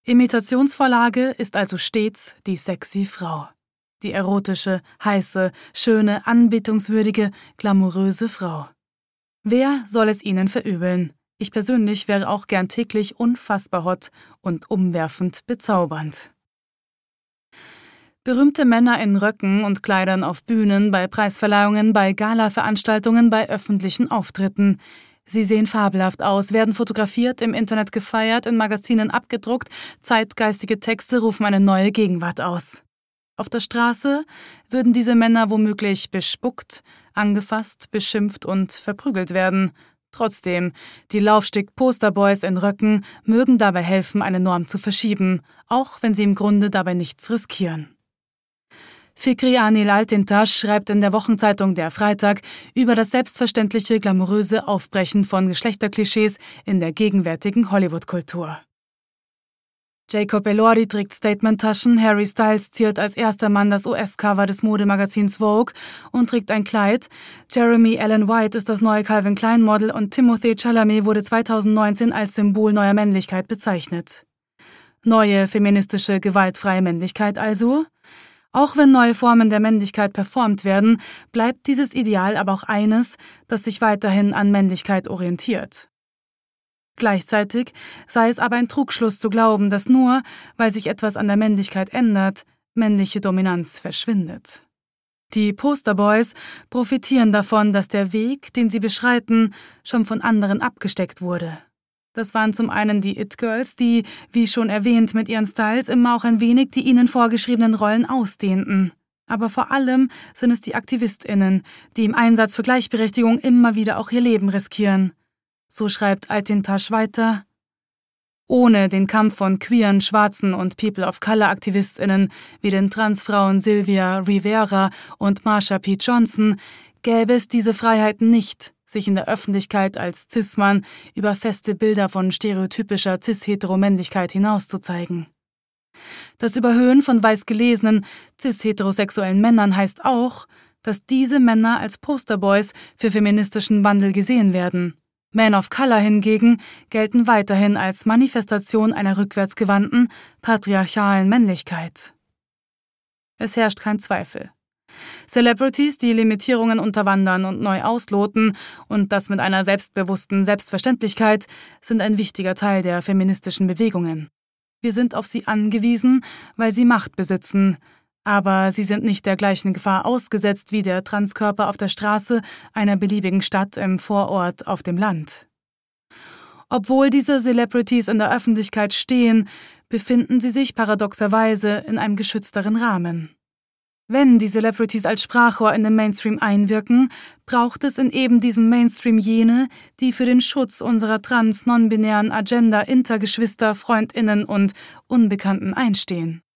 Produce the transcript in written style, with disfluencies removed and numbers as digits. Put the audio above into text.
Imitationsvorlage ist also stets die sexy Frau. Die erotische, heiße, schöne, anbetungswürdige, glamouröse Frau. Wer soll es ihnen verübeln? Ich persönlich wäre auch gern täglich unfassbar hot und umwerfend bezaubernd. Berühmte Männer in Röcken und Kleidern auf Bühnen, bei Preisverleihungen, bei Gala-Veranstaltungen, bei öffentlichen Auftritten. Sie sehen fabelhaft aus, werden fotografiert, im Internet gefeiert, in Magazinen abgedruckt, zeitgeistige Texte rufen eine neue Gegenwart aus. Auf der Straße würden diese Männer womöglich bespuckt, angefasst, beschimpft und verprügelt werden. Trotzdem, die Laufsteg-Posterboys in Röcken mögen dabei helfen, eine Norm zu verschieben, auch wenn sie im Grunde dabei nichts riskieren. Fikri Anil Altintasch schreibt in der Wochenzeitung Der Freitag über das selbstverständliche, glamouröse Aufbrechen von Geschlechterklischees in der gegenwärtigen Hollywood-Kultur. Jacob Elordi trägt Statement-Taschen, Harry Styles ziert als erster Mann das US-Cover des Modemagazins Vogue und trägt ein Kleid, Jeremy Allen White ist das neue Calvin Klein-Model und Timothée Chalamet wurde 2019 als Symbol neuer Männlichkeit bezeichnet. Neue feministische, gewaltfreie Männlichkeit also? Auch wenn neue Formen der Männlichkeit performt werden, bleibt dieses Ideal aber auch eines, das sich weiterhin an Männlichkeit orientiert. Gleichzeitig sei es aber ein Trugschluss zu glauben, dass nur, weil sich etwas an der Männlichkeit ändert, männliche Dominanz verschwindet. Die Posterboys profitieren davon, dass der Weg, den sie beschreiten, schon von anderen abgesteckt wurde. Das waren zum einen die It-Girls, die, wie schon erwähnt, mit ihren Styles immer auch ein wenig die ihnen vorgeschriebenen Rollen ausdehnten. Aber vor allem sind es die AktivistInnen, die im Einsatz für Gleichberechtigung immer wieder auch ihr Leben riskieren. So schreibt Altintasch weiter: Ohne den Kampf von queeren, schwarzen und People-of-Color-AktivistInnen wie den Transfrauen Sylvia Rivera und Marsha P. Johnson gäbe es diese Freiheiten nicht, sich in der Öffentlichkeit als Cis-Mann über feste Bilder von stereotypischer cis-hetero-Männlichkeit hinauszuzeigen. Das Überhöhen von weiß gelesenen, cis-heterosexuellen Männern heißt auch, dass diese Männer als Posterboys für feministischen Wandel gesehen werden. Men of Color hingegen gelten weiterhin als Manifestation einer rückwärtsgewandten, patriarchalen Männlichkeit. Es herrscht kein Zweifel. Celebrities, die Limitierungen unterwandern und neu ausloten, und das mit einer selbstbewussten Selbstverständlichkeit, sind ein wichtiger Teil der feministischen Bewegungen. Wir sind auf sie angewiesen, weil sie Macht besitzen, aber sie sind nicht der gleichen Gefahr ausgesetzt wie der Transkörper auf der Straße einer beliebigen Stadt, im Vorort, auf dem Land. Obwohl diese Celebrities in der Öffentlichkeit stehen, befinden sie sich paradoxerweise in einem geschützteren Rahmen. Wenn die Celebrities als Sprachrohr in den Mainstream einwirken, braucht es in eben diesem Mainstream jene, die für den Schutz unserer trans-non-binären Agenda Intergeschwister, FreundInnen und Unbekannten einstehen.